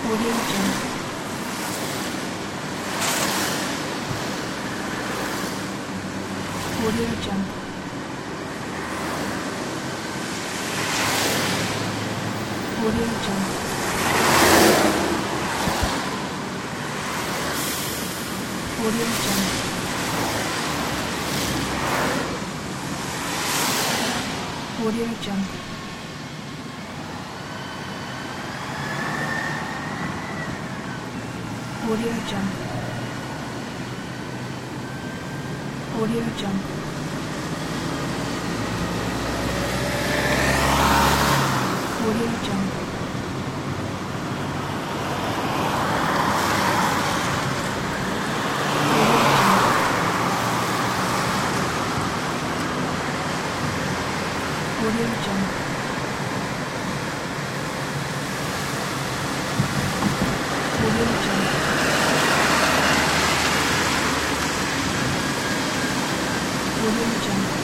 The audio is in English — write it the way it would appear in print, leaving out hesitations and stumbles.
Audio Jungle. Audio Jungle. Audio Jungle. Audio Jungle. Audio Jungle. Audio Jungle. Audio Jungle. Audio Jungle. Audio Jungle. Audio Jungle. Audio Jungle.